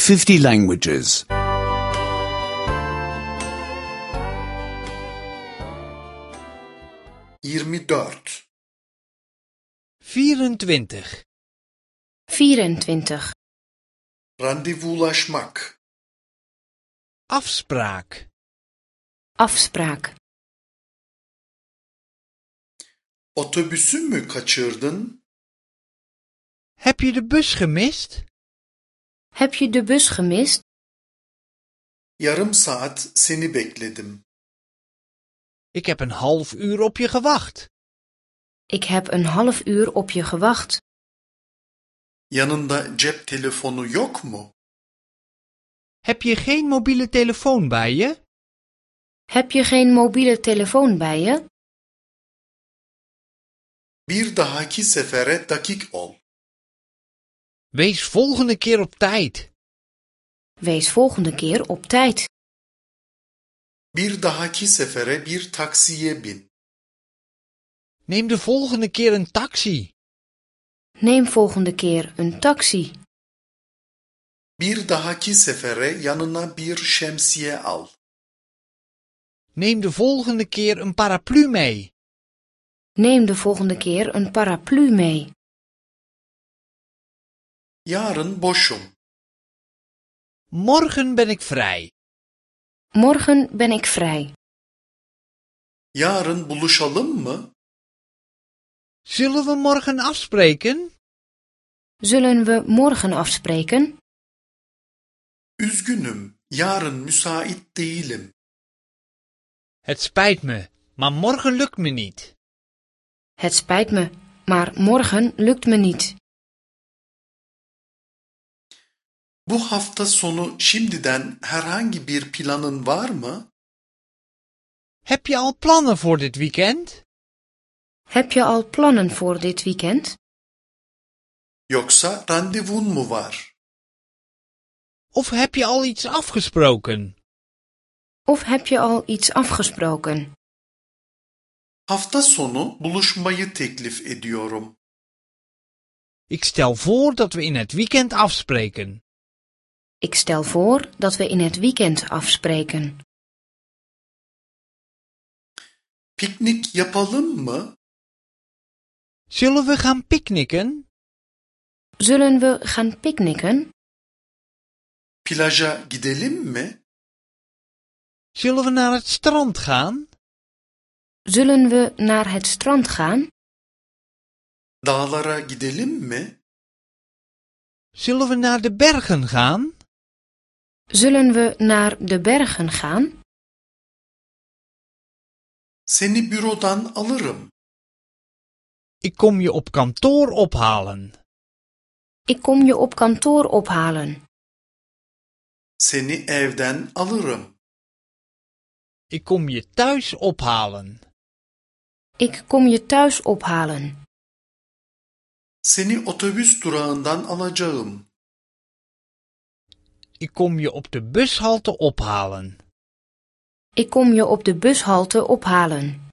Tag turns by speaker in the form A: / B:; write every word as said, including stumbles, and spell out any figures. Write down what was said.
A: fifty languages.
B: yirmi dört,
C: vierentwintig,
D: vierentwintig.
B: randevulaşmak,
C: afspraak,
D: Afspraak.
B: otobüsü mü kaçırdın?
C: heb je de bus gemist?
D: Heb je de bus gemist?
B: Yarım saat seni bekledim.
C: Ik heb een half uur op je gewacht.
D: Ik heb een half uur op je gewacht.
B: Yanında cep telefonu yok mu?
C: Heb je geen mobiele telefoon bij je?
D: Heb je geen mobiele telefoon bij je?
B: Bir dahaki sefere dakik ol.
C: Wees volgende keer op tijd.
D: Wees volgende keer op tijd.
B: Bir dahaki sefere bir taksiye bin.
C: Neem de volgende keer een taxi.
D: Neem volgende keer een taxi.
B: Bir dahaki sefere yanına bir şemsiye al.
C: Neem de volgende keer een paraplu mee.
D: Neem de volgende keer een paraplu mee.
B: Yarın boşum.
C: Morgen ben ik vrij.
D: Morgen ben ik vrij.
B: Yarın buluşalım mı?
C: Zullen we morgen afspreken?
D: Zullen we morgen afspreken?
B: Üzgünüm, yarın müsait değilim.
C: Het spijt me, maar morgen lukt me niet.
D: Het spijt me, maar morgen lukt me niet.
B: Bu hafta sonu şimdiden herhangi bir planın var mı?
C: Heb je al plannen voor dit weekend?
D: Heb je al plannen voor dit weekend?
B: Yoksa randevun mu var?
C: Of heb je al iets afgesproken?
D: Of heb je al iets afgesproken?
B: Hafta sonu buluşmayı teklif ediyorum.
C: Ik stel voor dat we in het weekend afspreken.
D: Ik stel voor dat we in het weekend afspreken.
B: Piknik yapalım mı?
C: Zullen we gaan picknicken?
D: Zullen we gaan picknicken?
B: Plaja gidelim mi?
C: Zullen we naar het strand gaan?
D: Zullen we naar het strand gaan?
B: Dağlara gidelim mi?
C: Zullen we naar de bergen gaan?
D: Zullen we naar de bergen gaan?
B: Seni bürodan alırım.
C: Ik kom je op kantoor ophalen.
D: Ik kom je op kantoor ophalen.
B: Seni evden alırım.
C: Ik kom je thuis ophalen.
D: Ik kom je thuis ophalen.
B: Seni otobüs durağından alacağım.
C: Ik kom je op de bushalte ophalen.
D: Ik kom je op de bushalte ophalen.